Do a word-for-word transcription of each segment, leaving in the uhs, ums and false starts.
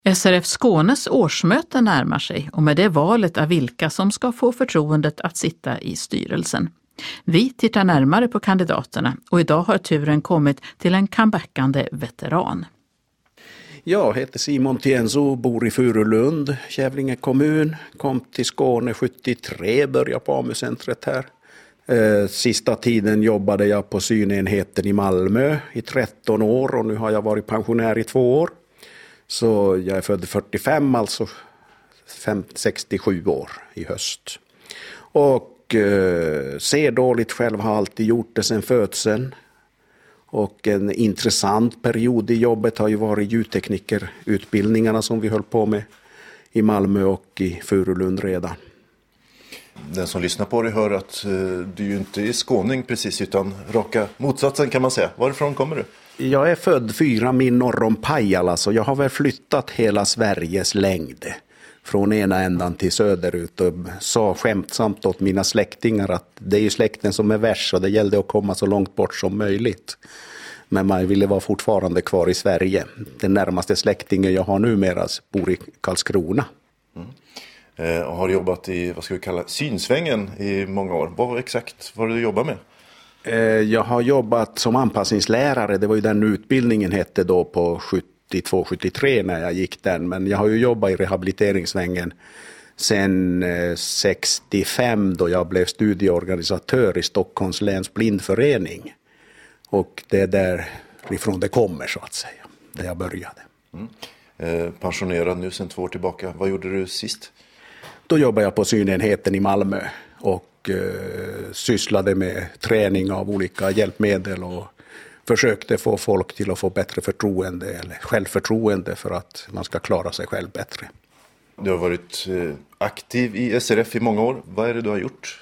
S R F Skånes årsmöte närmar sig och med det valet av vilka som ska få förtroendet att sitta i styrelsen. Vi tittar närmare på kandidaterna och idag har turen kommit till en comebackande veteran. Jag heter Simon Tienzo, bor i Furulund, Kävlinge kommun. Kom till Skåne sjuttiotre, började på A M U-centret här. Sista tiden jobbade jag på synenheten i Malmö i tretton år och nu har jag varit pensionär i två år. Så jag är född fyrtiofem, alltså sextiosju år i höst. Och eh, ser dåligt själv, har alltid gjort det sedan födseln. Och en intressant period i jobbet har ju varit ljudteknikerutbildningarna som vi höll på med i Malmö och i Furulund redan. Den som lyssnar på dig hör att eh, du ju inte är skåning precis utan raka motsatsen kan man säga. Varifrån kommer du? Jag är född fyra mil norr om Pajala, så jag har väl flyttat hela Sveriges längd. Från ena ändan till söderut och sa skämtsamt åt mina släktingar att det är ju släkten som är värst och det gällde att komma så långt bort som möjligt. Men man ville vara fortfarande kvar i Sverige. Den närmaste släktingen jag har numera bor i Karlskrona. Mm. Eh, och har jobbat i, vad ska vi kalla, synsvängen i många år. Vad exakt var det du jobbar med? Eh, jag har jobbat som anpassningslärare. Det var ju den utbildningen hette då på sjuttiotvå sjuttiotre när jag gick den. Men jag har ju jobbat i rehabiliteringsvängen sen eh, sextiofem då jag blev studieorganisatör i Stockholms läns blindförening. Och det är därifrån det kommer så att säga, där jag började. Mm. Eh, pensionerad nu sedan två år tillbaka. Vad gjorde du sist? Då jobbade jag på synenheten i Malmö och eh, sysslade med träning av olika hjälpmedel och försökte få folk till att få bättre förtroende eller självförtroende för att man ska klara sig själv bättre. Du har varit eh, aktiv i S R F i många år. Vad är det du har gjort?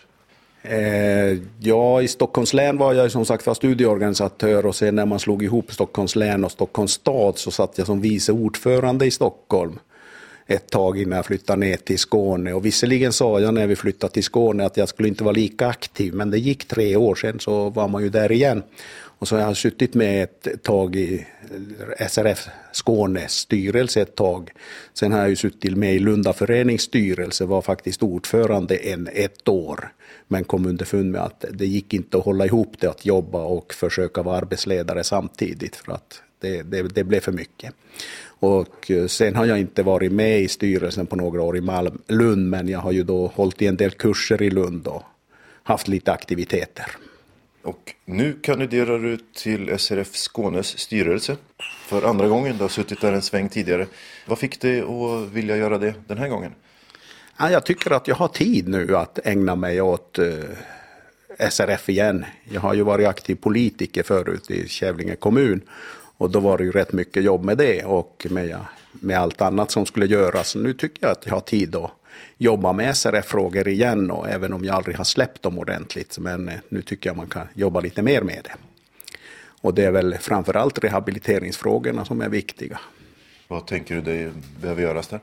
Eh, ja, i Stockholms län var jag som sagt var studieorganisatör och sen när man slog ihop Stockholms län och Stockholms stad så satt jag som vice ordförande i Stockholm ett tag innan jag flyttade ner till Skåne. Och visserligen sa jag när vi flyttade till Skåne att jag skulle inte vara lika aktiv, men det gick tre år sedan så var man ju där igen. Och så har jag suttit med ett tag i S R F Skånes styrelse ett tag. Sen har jag ju suttit med i Lundaförenings styrelse, var faktiskt ordförande en ett år. Men kom underfund med att det gick inte att hålla ihop det, att jobba och försöka vara arbetsledare samtidigt för att det, det, det blev för mycket. Och sen har jag inte varit med i styrelsen på några år i Malmö, Lund, men jag har ju då hållit i en del kurser i Lund och haft lite aktiviteter. Och nu kandiderar du till S R F Skånes styrelse för andra gången. Du har suttit där en sväng tidigare. Vad fick dig att vilja göra det den här gången? Ja, jag tycker att jag har tid nu att ägna mig åt eh, S R F igen. Jag har ju varit aktiv politiker förut i Kävlinge kommun. Och då var det ju rätt mycket jobb med det och med, med allt annat som skulle göras. Nu tycker jag att jag har tid att jobba med S R F-frågor igen. Och även om jag aldrig har släppt dem ordentligt. Men nu tycker jag man kan jobba lite mer med det. Och det är väl framförallt rehabiliteringsfrågorna som är viktiga. Vad tänker du det behöver göras där?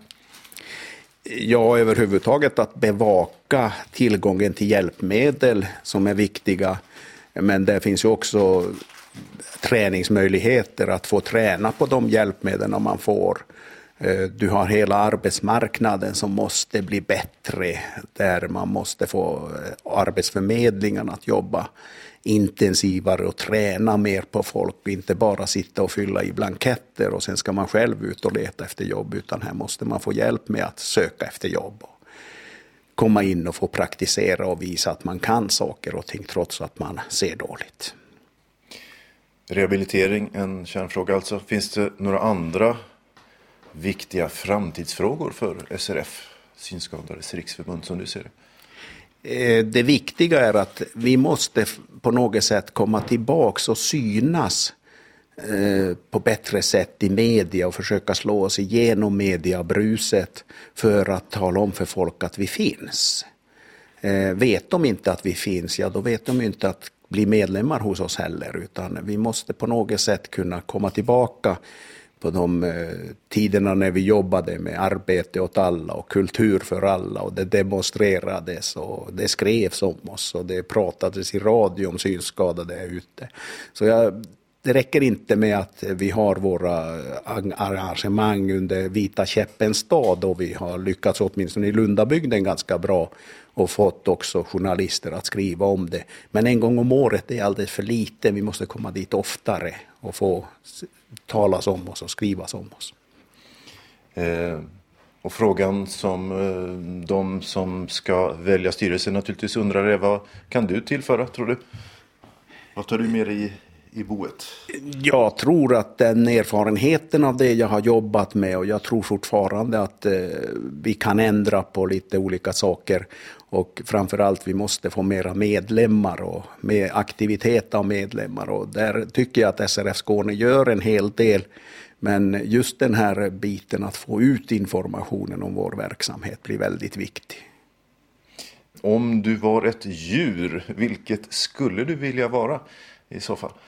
Ja, överhuvudtaget att bevaka tillgången till hjälpmedel som är viktiga. Men det finns ju också träningsmöjligheter att få träna på de hjälpmedel man får. Du har hela arbetsmarknaden som måste bli bättre, där man måste få arbetsförmedlingarna att jobba intensivare och träna mer på folk, inte bara sitta och fylla i blanketter och sen ska man själv ut och leta efter jobb, utan här måste man få hjälp med att söka efter jobb och komma in och få praktisera och visa att man kan saker och ting trots att man ser dåligt. Rehabilitering, en kärnfråga alltså. Finns det några andra viktiga framtidsfrågor för S R F, Synskadades riksförbund, som du ser det? Det viktiga är att vi måste på något sätt komma tillbaka och synas på bättre sätt i media och försöka slå oss igenom mediabruset för att tala om för folk att vi finns. Vet de inte att vi finns, ja då vet de inte att bli medlemmar hos oss heller, utan vi måste på något sätt kunna komma tillbaka på de eh, tiderna när vi jobbade med arbete åt alla och kultur för alla, och det demonstrerades och det skrevs om oss och det pratades i radio om synskadade ute. Så jag, det räcker inte med att vi har våra arrangemang under Vita käppens dag och vi har lyckats åtminstone i Lundabygden ganska bra och fått också journalister att skriva om det. Men en gång om året är alldeles för lite. Vi måste komma dit oftare och få talas om oss och skrivas om oss. Eh, och frågan som eh, de som ska välja styrelse naturligtvis undrar är: vad kan du tillföra, tror du? Vad tar du med dig i, i boet? Jag tror att den erfarenheten av det jag har jobbat med, och jag tror fortfarande att eh, vi kan ändra på lite olika saker, och framförallt vi måste få mera medlemmar och med aktivitet av medlemmar, och där tycker jag att S R F Skåne gör en hel del. Men just den här biten att få ut informationen om vår verksamhet blir väldigt viktig. Om du var ett djur, vilket skulle du vilja vara i så fall?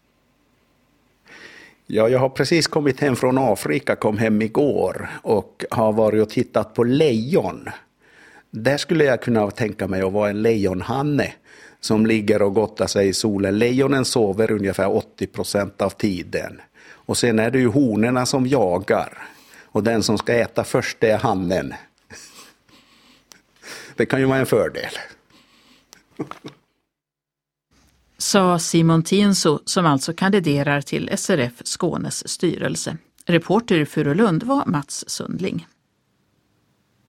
Ja, jag har precis kommit hem från Afrika, kom hem igår och har varit och tittat på lejon. Där skulle jag kunna tänka mig att vara en lejonhanne som ligger och gottar sig i solen. Lejonen sover ungefär åttio procent av tiden. Och sen är det ju honorna som jagar. Och den som ska äta först är hannen. Det kan ju vara en fördel. Sa Simon Tienso, som alltså kandiderar till S R F Skånes styrelse. Reporter i Furulund var Mats Sundling.